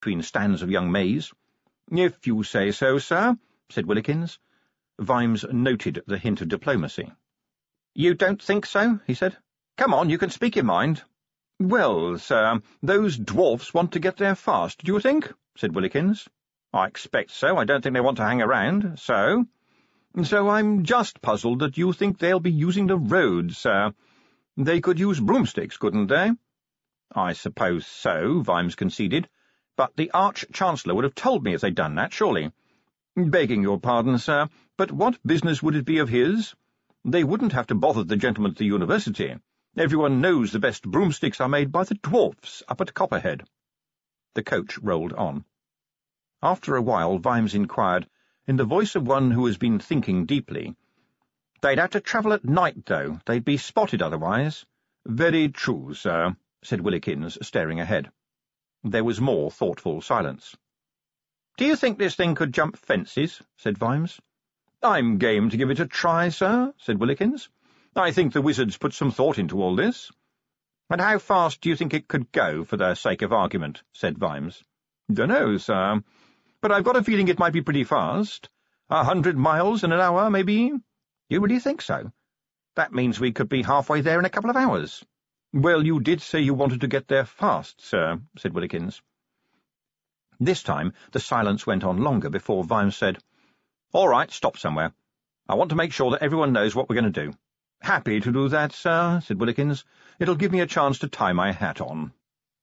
between stands of young maize. "If you say so, sir," said Willikins. Vimes noted the hint of diplomacy. "You don't think so?" he said. "Come on, you can speak your mind." "Well, sir, those dwarfs want to get there fast, do you think?" said Willikins. "I expect so. I don't think they want to hang around. So I'm just puzzled that you think they'll be using the roads, sir. They could use broomsticks, couldn't they?" "I suppose so," Vimes conceded. "But the Arch-Chancellor would have told me if they'd done that, surely." "Begging your pardon, sir, but what business would it be of his? They wouldn't have to bother the gentlemen at the university. Everyone knows the best broomsticks are made by the dwarfs up at Copperhead." The coach rolled on. After a while Vimes inquired, in the voice of one who has been thinking deeply, "They'd have to travel at night, though. They'd be spotted otherwise." "Very true, sir," said Willikins, staring ahead. There was more thoughtful silence. "Do you think this thing could jump fences?" said Vimes. "I'm game to give it a try, sir," said Willikins. "I think the wizards put some thought into all this." "And how fast do you think it could go, for the sake of argument?" said Vimes. "Dunno, sir, but I've got a feeling it might be pretty fast. 100 miles in an hour, maybe." "You really think so? That means we could be halfway there in a couple of hours." "Well, you did say you wanted to get there fast, sir," said Willikins. This time the silence went on longer before Vimes said, "All right, stop somewhere. I want to make sure that everyone knows what we're going to do." "Happy to do that, sir," said Willikins. "It'll give me a chance to tie my hat on."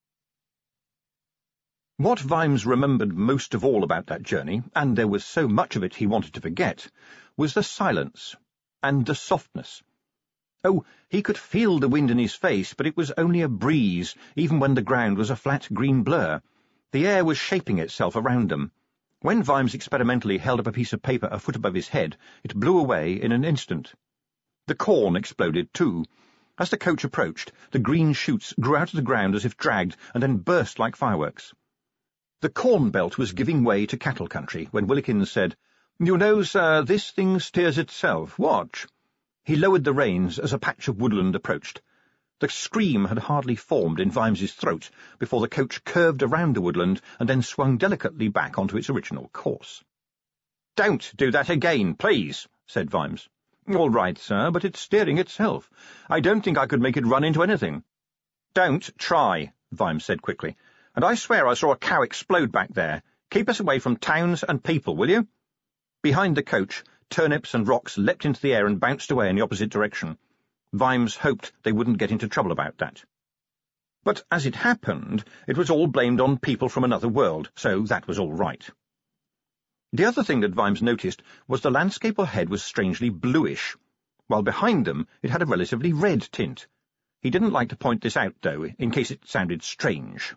What Vimes remembered most of all about that journey, and there was so much of it he wanted to forget, was the silence and the softness. Oh, he could feel the wind in his face, but it was only a breeze, even when the ground was a flat green blur. The air was shaping itself around them. When Vimes experimentally held up a piece of paper a foot above his head, it blew away in an instant. The corn exploded too. As the coach approached, the green shoots grew out of the ground as if dragged, and then burst like fireworks. The corn belt was giving way to cattle country when Willikins said, "You know, sir, this thing steers itself. Watch." He lowered the reins as a patch of woodland approached. The scream had hardly formed in Vimes's throat before the coach curved around the woodland and then swung delicately back onto its original course. "Don't do that again, please," said Vimes. "All right, sir, but it's steering itself. I don't think I could make it run into anything." "Don't try," Vimes said quickly. "And I swear I saw a cow explode back there. Keep us away from towns and people, will you?" Behind the coach, turnips and rocks leapt into the air and bounced away in the opposite direction. Vimes hoped they wouldn't get into trouble about that. But as it happened, it was all blamed on people from another world, so that was all right. The other thing that Vimes noticed was the landscape ahead was strangely bluish, while behind them it had a relatively red tint. He didn't like to point this out, though, in case it sounded strange.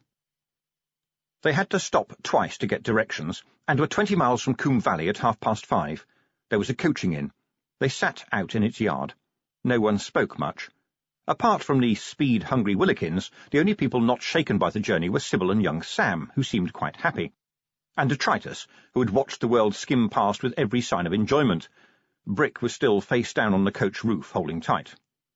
They had to stop twice to get directions, and were 20 miles from Coombe Valley at 5:30. There was a coaching inn. They sat out in its yard. No one spoke much. Apart from the speed-hungry Willikins, the only people not shaken by the journey were Sybil and young Sam, who seemed quite happy, and Detritus, who had watched the world skim past with every sign of enjoyment. Brick was still face down on the coach roof, holding tight.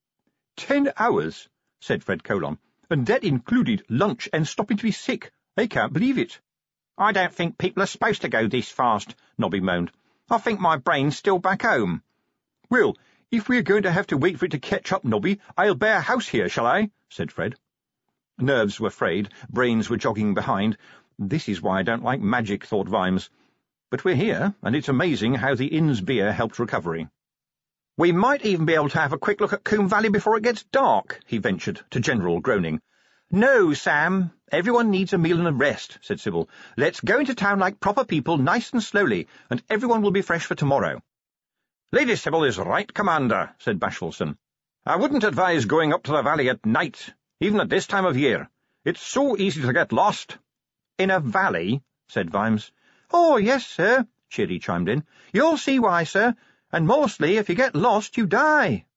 10 hours, said Fred Colon, and that included lunch and stopping to be sick. I can't believe it. I don't think people are supposed to go this fast, Nobby moaned. I think my brain's still back home. Well, if we're going to have to wait for it to catch up, Nobby, I'll buy a house here, shall I? Said Fred. Nerves were frayed, brains were jogging behind. This is why I don't like magic, thought Vimes. But we're here, and it's amazing how the inn's beer helped recovery. We might even be able to have a quick look at Coombe Valley before it gets dark, he ventured, to general groaning. No, Sam. Everyone needs a meal and a rest, said Sybil. Let's go into town like proper people, nice and slowly, and everyone will be fresh for tomorrow. Lady Sybil is right, Commander, said Bashfulson. I wouldn't advise going up to the valley at night, even at this time of year. It's so easy to get lost. In a valley, said Vimes. Oh, yes, sir, Cheery chimed in. You'll see why, sir, and mostly if you get lost you die.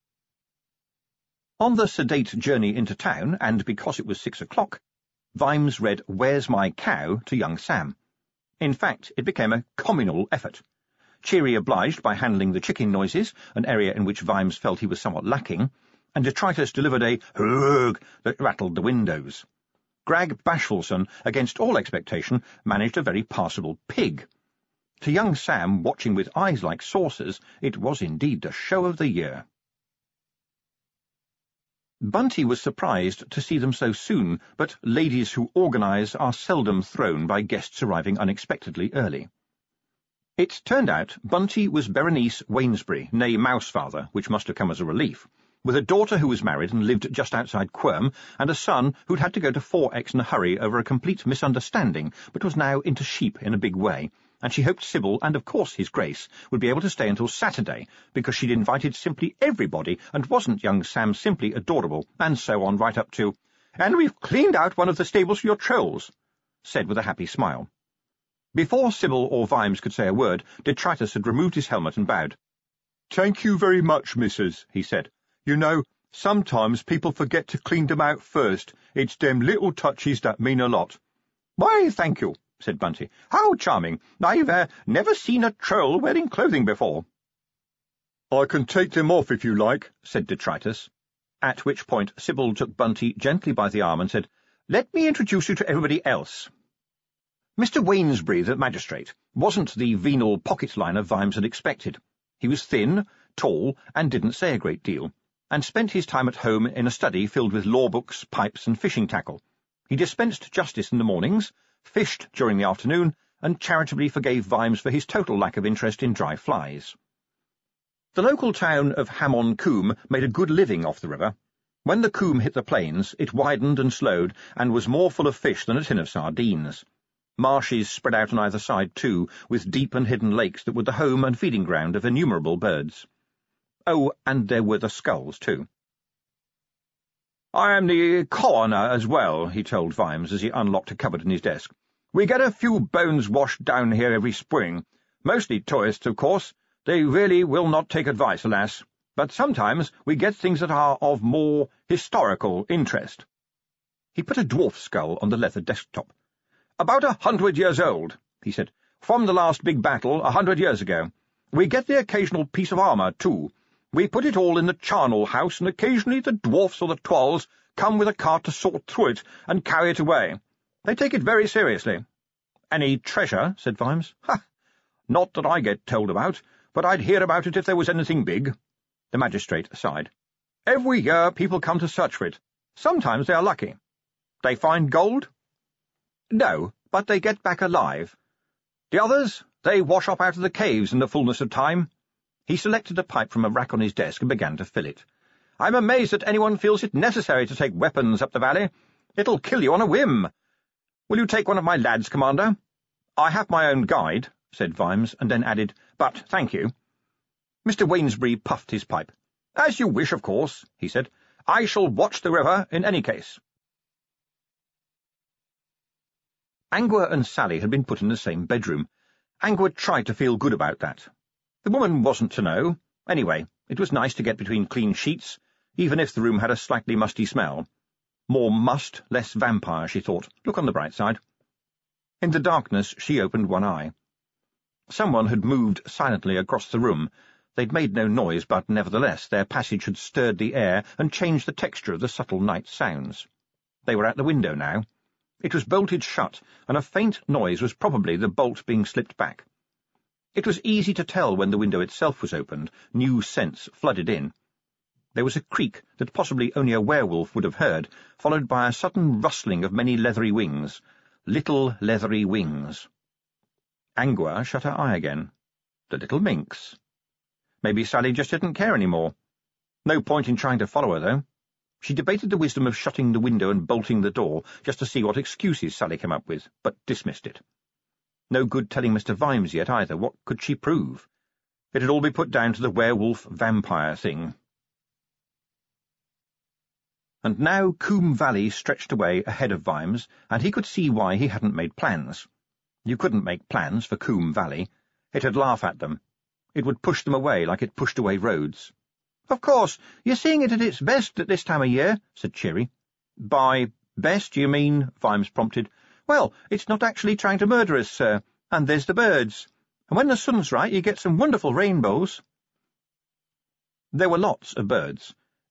On the sedate journey into town, and because it was 6 o'clock, Vimes read Where's My Cow to young Sam. In fact, it became a communal effort. Cheery obliged by handling the chicken noises, an area in which Vimes felt he was somewhat lacking, and Detritus delivered a hurrugh that rattled the windows. Grag Bashfulson, against all expectation, managed a very passable pig. To young Sam, watching with eyes like saucers, it was indeed the show of the year. Bunty was surprised to see them so soon, but ladies who organise are seldom thrown by guests arriving unexpectedly early. It turned out Bunty was Berenice Wainsbury, née Mousefather, which must have come as a relief, with a daughter who was married and lived just outside Quirm, and a son who'd had to go to 4X in a hurry over a complete misunderstanding, but was now into sheep in a big way, and she hoped Sybil and, of course, His Grace would be able to stay until Saturday, because she'd invited simply everybody, and wasn't young Sam simply adorable, and so on right up to, "And we've cleaned out one of the stables for your trolls," said with a happy smile. Before Sybil or Vimes could say a word, Detritus had removed his helmet and bowed. "Thank you very much, missus," he said. "You know, sometimes people forget to clean them out first. It's them little touches that mean a lot." "Why, thank you," said Bunty. "How charming. I've never seen a troll wearing clothing before." "I can take them off if you like," said Detritus, at which point Sybil took Bunty gently by the arm and said, "Let me introduce you to everybody else." Mr. Wainsbury, the magistrate, wasn't the venal pocket-liner Vimes had expected. He was thin, tall, and didn't say a great deal, and spent his time at home in a study filled with law books, pipes, and fishing tackle. He dispensed justice in the mornings, fished during the afternoon, and charitably forgave Vimes for his total lack of interest in dry flies. The local town of Ham-on-Combe made a good living off the river. When the Combe hit the plains, it widened and slowed, and was more full of fish than a tin of sardines. Marshes spread out on either side, too, with deep and hidden lakes that were the home and feeding ground of innumerable birds. Oh, and there were the skulls, too. "I am the coroner as well," he told Vimes as he unlocked a cupboard in his desk. "We get a few bones washed down here every spring. Mostly tourists, of course. They really will not take advice, alas. But sometimes we get things that are of more historical interest." He put a dwarf skull on the leather desktop. "About 100 years old," he said. "From the last big battle 100 years ago. We get the occasional piece of armour, too. We put it all in the charnel house, and occasionally the dwarfs or the twalls come with a cart to sort through it and carry it away. They take it very seriously." "Any treasure?" said Vimes. "Ha! Not that I get told about, but I'd hear about it if there was anything big." The magistrate sighed. "Every year people come to search for it. Sometimes they are lucky." "They find gold?" "No, but they get back alive. The others, they wash up out of the caves in the fullness of time." He selected a pipe from a rack on his desk and began to fill it. "I'm amazed that anyone feels it necessary to take weapons up the valley. It'll kill you on a whim. Will you take one of my lads, Commander?" "I have my own guide," said Vimes, and then added, "but thank you." Mr. Wainsbury puffed his pipe. "As you wish, of course," he said. "I shall watch the river in any case." Angua and Sally had been put in the same bedroom. Angua tried to feel good about that. The woman wasn't to know. Anyway, it was nice to get between clean sheets, even if the room had a slightly musty smell. More must, less vampire, she thought. Look on the bright side. In the darkness, she opened one eye. Someone had moved silently across the room. They'd made no noise, but nevertheless their passage had stirred the air and changed the texture of the subtle night sounds. They were at the window now. It was bolted shut, and a faint noise was probably the bolt being slipped back. It was easy to tell when the window itself was opened. New scents flooded in. There was a creak that possibly only a werewolf would have heard, followed by a sudden rustling of many leathery wings. Little leathery wings. Angua shut her eye again. The little minx. Maybe Sally just didn't care any more. No point in trying to follow her, though. She debated the wisdom of shutting the window and bolting the door, just to see what excuses Sally came up with, but dismissed it. No good telling Mr. Vimes yet, either. What could she prove? It'd all be put down to the werewolf-vampire thing. And now Combe Valley stretched away ahead of Vimes, and he could see why he hadn't made plans. You couldn't make plans for Combe Valley. It'd laugh at them. It would push them away like it pushed away roads. "Of course, you're seeing it at its best at this time of year," said Cheery. "By best, you mean?" Vimes prompted. "Well, it's not actually trying to murder us, sir. And there's the birds. And when the sun's right, you get some wonderful rainbows." There were lots of birds.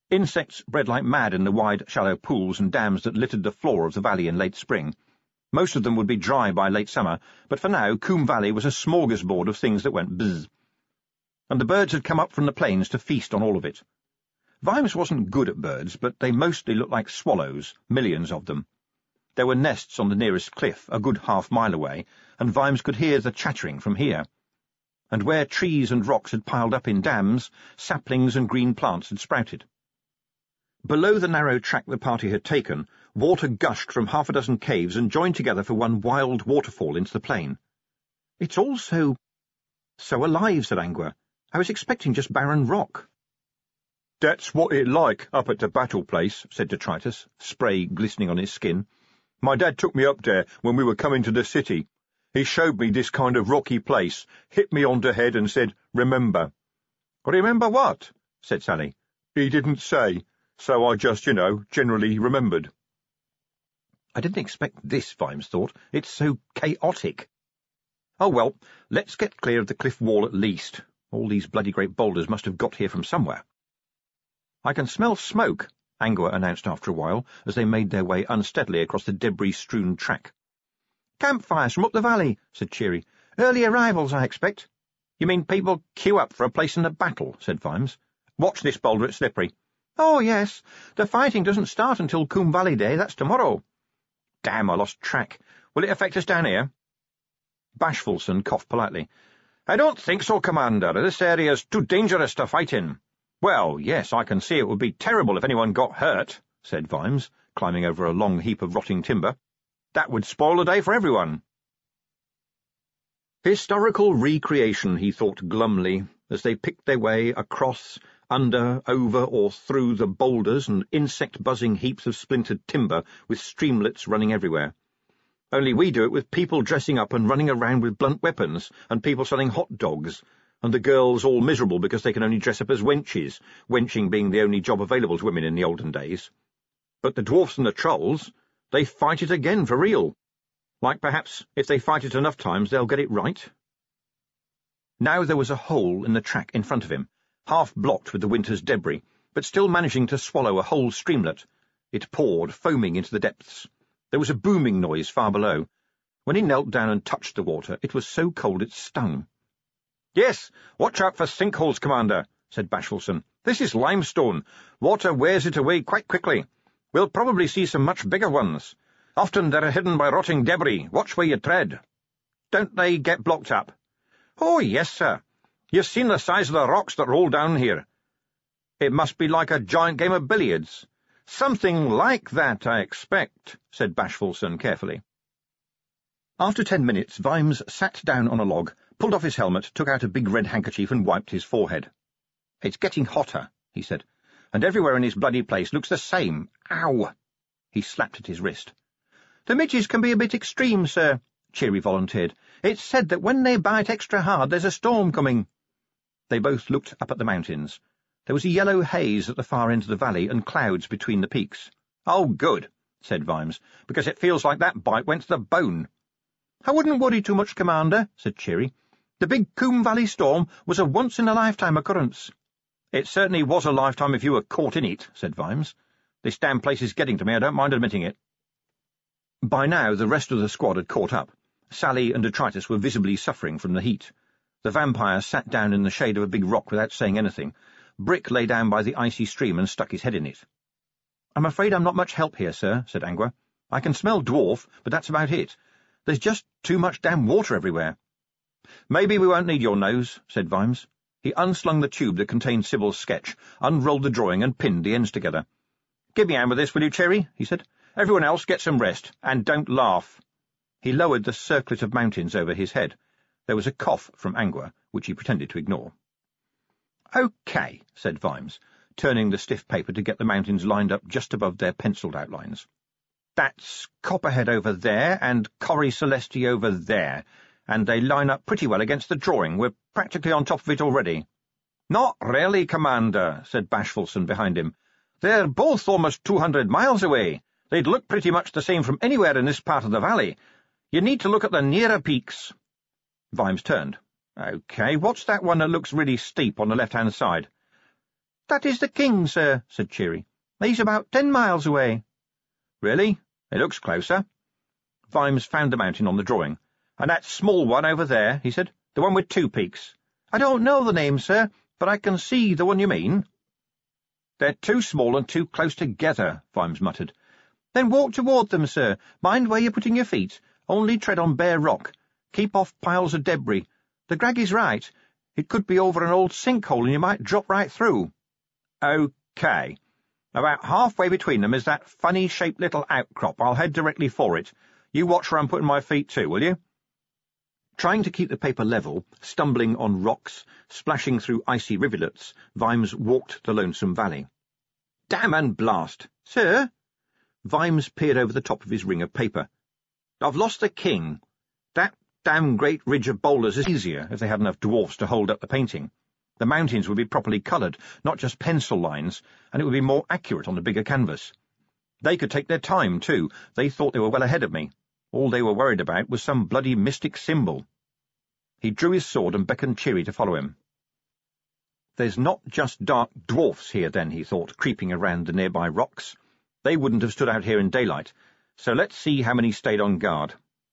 Insects bred like mad in the wide, shallow pools and dams that littered the floor of the valley in late spring. Most of them would be dry by late summer, but for now Coombe Valley was a smorgasbord of things that went bzz. And the birds had come up from the plains to feast on all of it. Vimes wasn't good at birds, but they mostly looked like swallows, millions of them. There were nests on the nearest cliff, a good half-mile away, and Vimes could hear the chattering from here. And where trees and rocks had piled up in dams, saplings and green plants had sprouted. Below the narrow track the party had taken, water gushed from half a dozen caves and joined together for one wild waterfall into the plain. "It's all so alive," said Angua. "I was expecting just barren rock." "That's what it like up at the battle place," said Detritus, spray glistening on his skin. "My dad took me up there when we were coming to the city. He showed me this kind of rocky place, hit me on the head and said, 'Remember.'" "Remember what?" said Sally. "He didn't say, so I just, generally remembered." "I didn't expect this," Vimes thought. "It's so chaotic." "Oh, well, let's get clear of the cliff wall at least. All these bloody great boulders must have got here from somewhere." "I can smell smoke," Angua announced after a while, as they made their way unsteadily across the debris-strewn track. "Campfires from up the valley," said Cheery. "Early arrivals, I expect." "You mean people queue up for a place in a battle?" said Vimes. "Watch this boulder at Slippery." "Oh, yes. The fighting doesn't start until Coombe Valley Day. That's tomorrow." "Damn, I lost track. Will it affect us down here?" Bashfulson coughed politely. "I don't think so, Commander. This area's too dangerous to fight in." "Well, yes, I can see it would be terrible if anyone got hurt," said Vimes, climbing over a long heap of rotting timber. "That would spoil the day for everyone." Historical recreation, he thought glumly, as they picked their way across, under, over, or through the boulders and insect-buzzing heaps of splintered timber with streamlets running everywhere. Only we do it with people dressing up and running around with blunt weapons, and people selling hot dogs, and the girls all miserable because they can only dress up as wenches, wenching being the only job available to women in the olden days. But the dwarfs and the trolls, they fight it again for real. Like perhaps, if they fight it enough times, they'll get it right. Now there was a hole in the track in front of him, half blocked with the winter's debris, but still managing to swallow a whole streamlet. It poured, foaming into the depths. There was a booming noise far below. When he knelt down and touched the water, it was so cold it stung. "Yes, watch out for sinkholes, Commander," said Bashfulson. "This is limestone. Water wears it away quite quickly. We'll probably see some much bigger ones. Often they're hidden by rotting debris. Watch where you tread." "Don't they get blocked up?" "Oh, yes, sir. You've seen the size of the rocks that roll down here. It must be like a giant game of billiards." "Something like that, I expect," said Bashfulson carefully. After 10 minutes, Vimes sat down on a log, pulled off his helmet, took out a big red handkerchief and wiped his forehead. "It's getting hotter," he said, "and everywhere in this bloody place looks the same. Ow!" He slapped at his wrist. "The midges can be a bit extreme, sir," Cheery volunteered. "It's said that when they bite extra hard, there's a storm coming." They both looked up at the mountains. There was a yellow haze at the far end of the valley and clouds between the peaks. "Oh, good," said Vimes, "because it feels like that bite went to the bone." "I wouldn't worry too much, Commander," said Cheery. "The big Coombe Valley storm was a once-in-a-lifetime occurrence." "It certainly was a lifetime if you were caught in it," said Vimes. "This damn place is getting to me, I don't mind admitting it." By now the rest of the squad had caught up. Sally and Detritus were visibly suffering from the heat. The vampire sat down in the shade of a big rock without saying anything. Brick lay down by the icy stream and stuck his head in it. "I'm afraid I'm not much help here, sir," said Angua. "I can smell dwarf, but that's about it. There's just too much damn water everywhere." "Maybe we won't need your nose," said Vimes. He unslung the tube that contained Sybil's sketch, unrolled the drawing, and pinned the ends together. "Give me a hand with this, will you, Cherry?" he said. "Everyone else get some rest, and don't laugh." He lowered the circlet of mountains over his head. There was a cough from Angua, which he pretended to ignore. "OK," said Vimes, turning the stiff paper to get the mountains lined up just above their penciled outlines. "That's Copperhead over there, and Corrie Celesti over there, and they line up pretty well against the drawing. We're practically on top of it already." "Not really, Commander," said Bashfulson behind him. "They're both almost 200 miles away. They'd look pretty much the same from anywhere in this part of the valley. You need to look at the nearer peaks." Vimes turned. "OK, what's that one that looks really steep on the left-hand side?" "That is the king, sir," said Cheery. "He's about 10 miles away." "Really? It looks closer." Vimes found the mountain on the drawing. "And that small one over there," he said, "the one with 2 peaks." "I don't know the name, sir, but I can see the one you mean." "They're too small and too close together," Vimes muttered. "Then walk toward them, sir. Mind where you're putting your feet. Only tread on bare rock. Keep off piles of debris. The Grag is right. It could be over an old sinkhole and you might drop right through." "OK. About halfway between them is that funny-shaped little outcrop. I'll head directly for it. You watch where I'm putting my feet too, will you?" Trying to keep the paper level, stumbling on rocks, splashing through icy rivulets, Vimes walked the lonesome valley. "Damn and blast!" "Sir?" Vimes peered over the top of his ring of paper. "I've lost the king. That damn great ridge of boulders is easier if they had enough dwarfs to hold up the painting. The mountains would be properly coloured, not just pencil lines, and it would be more accurate on the bigger canvas. They could take their time, too. They thought they were well ahead of me. All they were worried about was some bloody mystic symbol." He drew his sword and beckoned Cheery to follow him. "There's not just dark dwarfs here, then," he thought, creeping around the nearby rocks. "They wouldn't have stood out here in daylight, so let's see how many stayed on guard."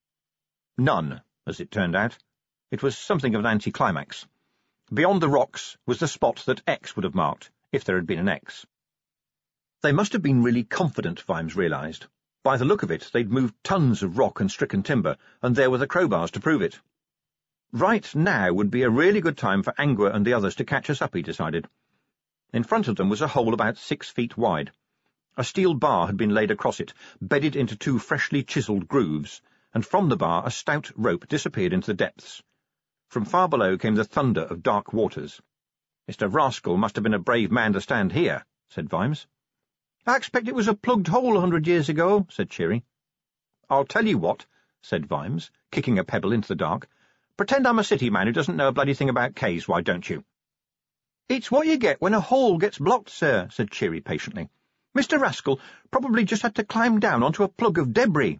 None, as it turned out. It was something of an anticlimax. Beyond the rocks was the spot that X would have marked, if there had been an X. They must have been really confident, Vimes realised. By the look of it, they'd moved tons of rock and stricken timber, and there were the crowbars to prove it. Right now would be a really good time for Angua and the others to catch us up, he decided. In front of them was a hole about 6 feet wide. A steel bar had been laid across it, bedded into 2 freshly chiselled grooves, and from the bar a stout rope disappeared into the depths. From far below came the thunder of dark waters. "Mr. Rascal must have been a brave man to stand here," said Vimes. "I expect it was a plugged hole 100 years ago," said Cheery. "I'll tell you what," said Vimes, kicking a pebble into the dark. "Pretend I'm a city man who doesn't know a bloody thing about caves, why don't you?" "It's what you get when a hole gets blocked, sir," said Cheery patiently. "Mr. Rascal probably just had to climb down onto a plug of debris."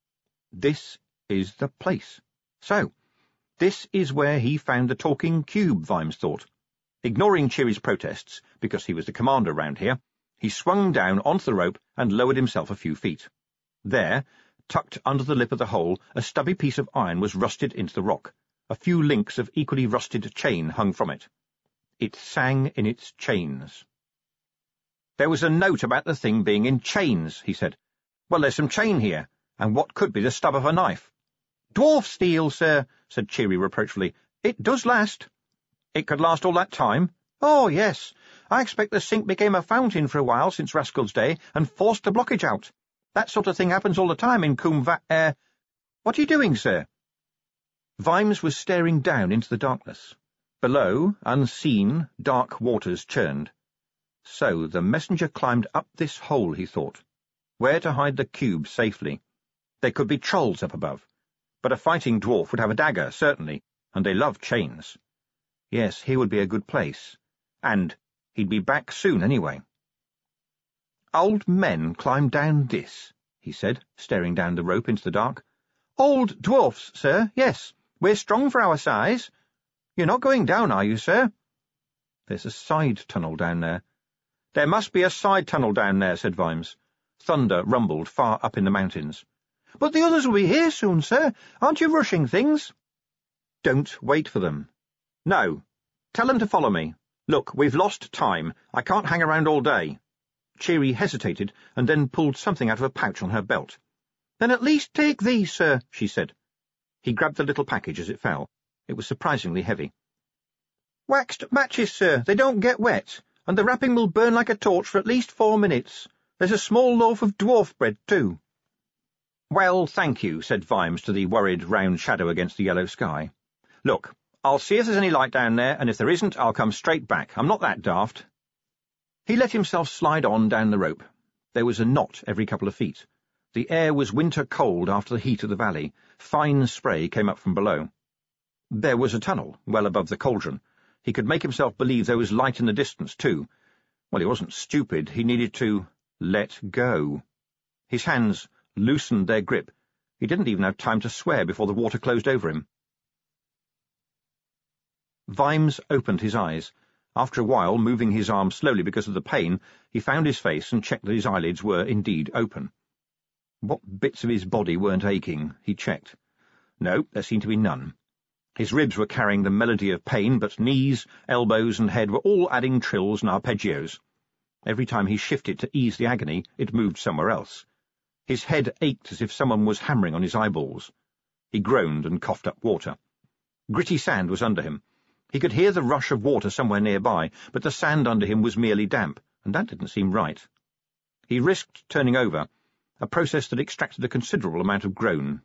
This is the place. So, this is where he found the talking cube, Vimes thought. Ignoring Cheery's protests, because he was the commander round here, he swung down onto the rope and lowered himself a few feet. There, tucked under the lip of the hole, a stubby piece of iron was rusted into the rock. A few links of equally rusted chain hung from it. It sang in its chains. "There was a note about the thing being in chains," he said. "Well, there's some chain here, and what could be the stub of a knife." "Dwarf steel, sir," said Cheery reproachfully. "It does last." "It could last all that time?" "Oh, yes. I expect the sink became a fountain for a while since Rascal's day and forced the blockage out. That sort of thing happens all the time in What are you doing, sir?" Vimes was staring down into the darkness. Below, unseen, dark waters churned. So the messenger climbed up this hole, he thought. Where to hide the cube safely? There could be trolls up above. But a fighting dwarf would have a dagger, certainly, and they loved chains. Yes, here would be a good place. And he'd be back soon anyway. "Old men climb down this," he said, staring down the rope into the dark. "Old dwarfs, sir, yes. We're strong for our size. You're not going down, are you, sir?" "There's a side tunnel down there." "There must be a side tunnel down there," said Vimes. Thunder rumbled far up in the mountains. "But the others will be here soon, sir. Aren't you rushing things?" "Don't wait for them." "No. Tell them to follow me. Look, we've lost time. I can't hang around all day." Cheery hesitated, and then pulled something out of a pouch on her belt. "Then at least take these, sir," she said. He grabbed the little package as it fell. It was surprisingly heavy. "Waxed matches, sir. They don't get wet, and the wrapping will burn like a torch for at least 4 minutes. There's a small loaf of dwarf bread, too." "Well, thank you," said Vimes to the worried round shadow against the yellow sky. "Look, I'll see if there's any light down there, and if there isn't, I'll come straight back. I'm not that daft." He let himself slide on down the rope. There was a knot every couple of feet. The air was winter cold after the heat of the valley. Fine spray came up from below. There was a tunnel, well above the cauldron. He could make himself believe there was light in the distance, too. Well, he wasn't stupid. He needed to let go. His hands loosened their grip. He didn't even have time to swear before the water closed over him. Vimes opened his eyes. After a while, moving his arm slowly because of the pain, he found his face and checked that his eyelids were indeed open. What bits of his body weren't aching, he checked. No, there seemed to be none. His ribs were carrying the melody of pain, but knees, elbows, and head were all adding trills and arpeggios. Every time he shifted to ease the agony, it moved somewhere else. His head ached as if someone was hammering on his eyeballs. He groaned and coughed up water. Gritty sand was under him. He could hear the rush of water somewhere nearby, but the sand under him was merely damp, and that didn't seem right. He risked turning over, a process that extracted a considerable amount of groan.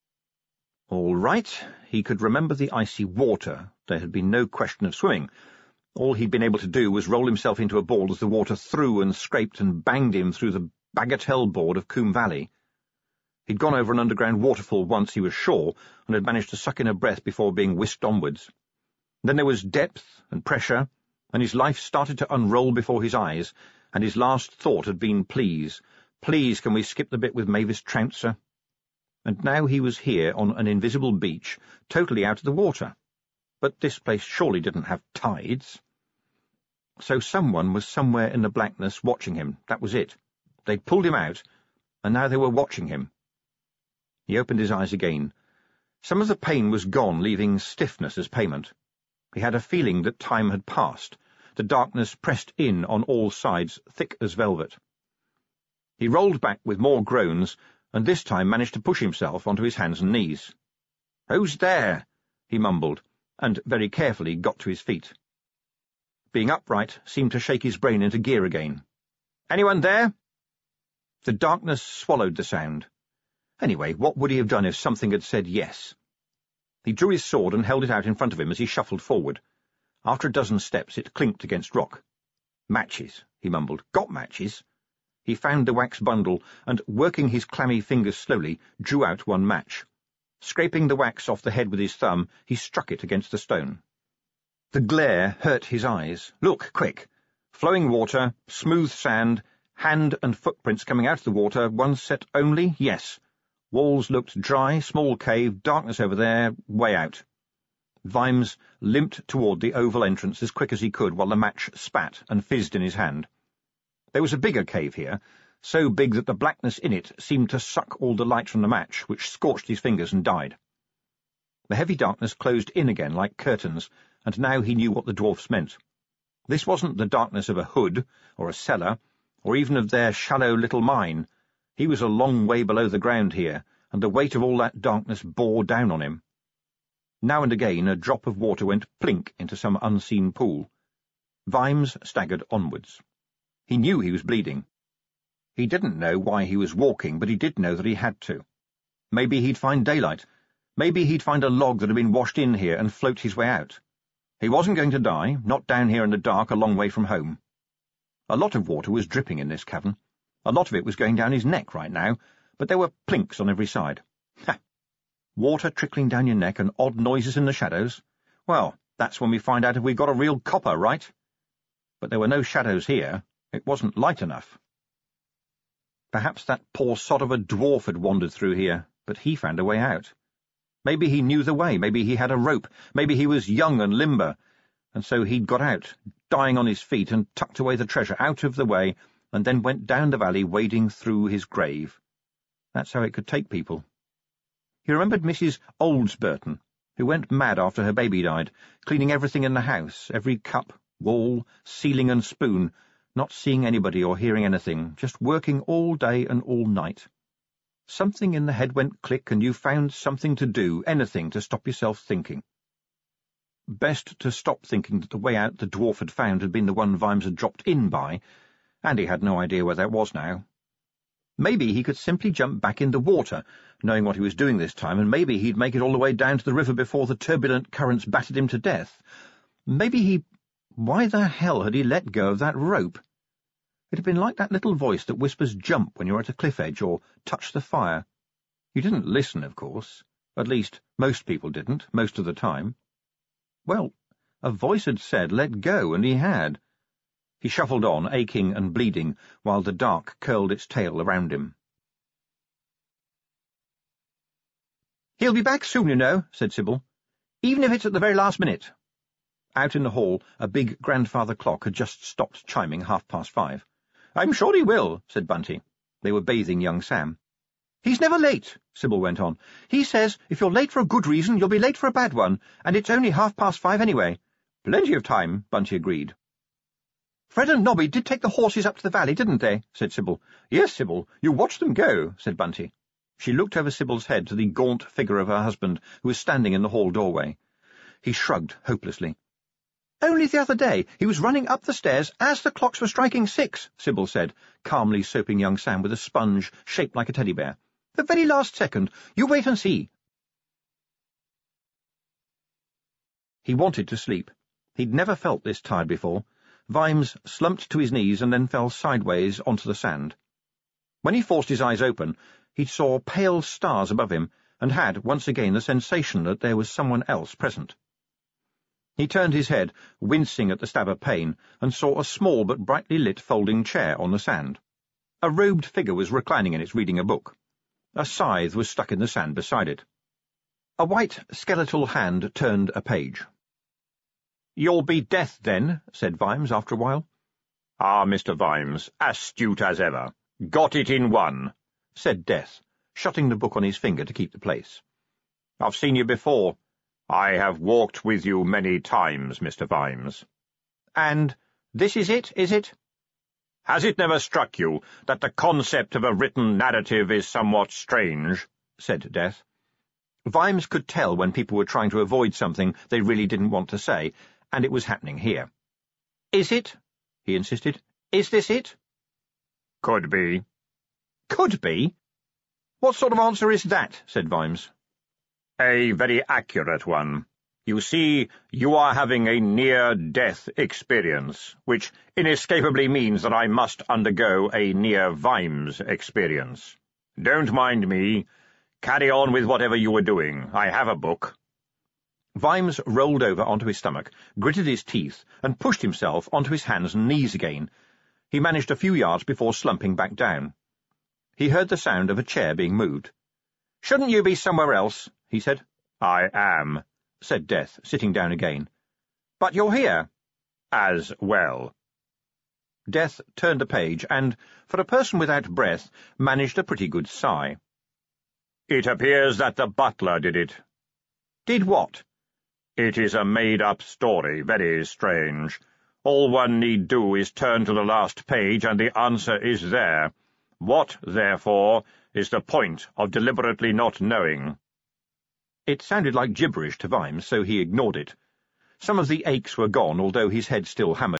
All right, he could remember the icy water. There had been no question of swimming. All he'd been able to do was roll himself into a ball as the water threw and scraped and banged him through the bagatelle board of Coombe Valley. He'd gone over an underground waterfall once, he was sure, and had managed to suck in a breath before being whisked onwards. Then there was depth and pressure, and his life started to unroll before his eyes, and his last thought had been, please, can we skip the bit with Mavis Trouncer? And now he was here on an invisible beach, totally out of the water. But this place surely didn't have tides. So someone was somewhere in the blackness watching him, that was it. They'd pulled him out, and now they were watching him. He opened his eyes again. Some of the pain was gone, leaving stiffness as payment. He had a feeling that time had passed. The darkness pressed in on all sides, thick as velvet. He rolled back with more groans, and this time managed to push himself onto his hands and knees. "Who's there?" he mumbled, and very carefully got to his feet. Being upright seemed to shake his brain into gear again. "Anyone there?" The darkness swallowed the sound. Anyway, what would he have done if something had said yes? He drew his sword and held it out in front of him as he shuffled forward. After a dozen steps it clinked against rock. "Matches," he mumbled. "Got matches?" He found the wax bundle and, working his clammy fingers slowly, drew out one match. Scraping the wax off the head with his thumb, he struck it against the stone. The glare hurt his eyes. Look, quick! Flowing water, smooth sand, hand and footprints coming out of the water, one set only, yes. Walls looked dry, small cave, darkness over there, way out. Vimes limped toward the oval entrance as quick as he could while the match spat and fizzed in his hand. There was a bigger cave here, so big that the blackness in it seemed to suck all the light from the match, which scorched his fingers and died. The heavy darkness closed in again like curtains, and now he knew what the dwarfs meant. This wasn't the darkness of a hood, or a cellar, or even of their shallow little mine. He was a long way below the ground here, and the weight of all that darkness bore down on him. Now and again a drop of water went plink into some unseen pool. Vimes staggered onwards. He knew he was bleeding. He didn't know why he was walking, but he did know that he had to. Maybe he'd find daylight. Maybe he'd find a log that had been washed in here and float his way out. He wasn't going to die, not down here in the dark a long way from home. A lot of water was dripping in this cavern. A lot of it was going down his neck right now, but there were plinks on every side. Ha! Water trickling down your neck and odd noises in the shadows. Well, that's when we find out if we've got a real copper, right? But there were no shadows here. It wasn't light enough. Perhaps that poor sod of a dwarf had wandered through here, but he found a way out. Maybe he knew the way, maybe he had a rope, maybe he was young and limber, and so he'd got out, dying on his feet, and tucked away the treasure out of the way, and then went down the valley wading through his grave. That's how it could take people. He remembered Mrs. Oldsburton, who went mad after her baby died, cleaning everything in the house, every cup, wall, ceiling and spoon, not seeing anybody or hearing anything, just working all day and all night. Something in the head went click, and you found something to do, anything to stop yourself thinking. Best to stop thinking that the way out the dwarf had found had been the one Vimes had dropped in by, and he had no idea where that was now. Maybe he could simply jump back in the water, knowing what he was doing this time, and maybe he'd make it all the way down to the river before the turbulent currents battered him to death. Maybe he— Why the hell had he let go of that rope? It had been like that little voice that whispers jump when you're at a cliff edge or touch the fire. You didn't listen, of course. At least, most people didn't, most of the time. Well, a voice had said let go, and he had. He shuffled on, aching and bleeding, while the dark curled its tail around him. "He'll be back soon, you know," said Sybil. "Even if it's at the very last minute." Out in the hall, a big grandfather clock had just stopped chiming 5:30. "I'm sure he will," said Bunty. They were bathing young Sam. "He's never late," Sybil went on. "He says if you're late for a good reason, you'll be late for a bad one, and it's only 5:30 anyway." "Plenty of time," Bunty agreed. "Fred and Nobby did take the horses up to the valley, didn't they?" said Sybil. "Yes, Sybil, you watched them go," said Bunty. She looked over Sybil's head to the gaunt figure of her husband, who was standing in the hall doorway. He shrugged hopelessly. "Only the other day he was running up the stairs as the clocks were striking 6, Sybil said, calmly soaping young Sam with a sponge shaped like a teddy bear. "The very last second. You wait and see." He wanted to sleep. He'd never felt this tired before. Vimes slumped to his knees and then fell sideways onto the sand. When he forced his eyes open, he saw pale stars above him and had, once again, the sensation that there was someone else present. He turned his head, wincing at the stab of pain, and saw a small but brightly lit folding chair on the sand. A robed figure was reclining in it, reading a book. A scythe was stuck in the sand beside it. A white, skeletal hand turned a page. "You'll be Death, then," said Vimes after a while. "Ah, Mr. Vimes, astute as ever. Got it in one," said Death, shutting the book on his finger to keep the place. "I've seen you before. I have walked with you many times, Mr. Vimes." "And this is it, is it?" "Has it never struck you that the concept of a written narrative is somewhat strange?" said Death. Vimes could tell when people were trying to avoid something they really didn't want to say, and it was happening here. "Is it?" he insisted. "Is this it?" "Could be." "Could be? What sort of answer is that?" said Vimes. "A very accurate one. You see, you are having a near-death experience, which inescapably means that I must undergo a near-Vimes experience. Don't mind me. Carry on with whatever you were doing. I have a book." Vimes rolled over onto his stomach, gritted his teeth, and pushed himself onto his hands and knees again. He managed a few yards before slumping back down. He heard the sound of a chair being moved. "Shouldn't you be somewhere else?" he said. "I am," said Death, sitting down again. "But you're here." "As well." Death turned a page and, for a person without breath, managed a pretty good sigh. "It appears that the butler did it." "Did what?" "It is a made-up story, very strange. All one need do is turn to the last page, and the answer is there. What, therefore, is the point of deliberately not knowing?" It sounded like gibberish to Vimes, so he ignored it. Some of the aches were gone, although his head still hammered.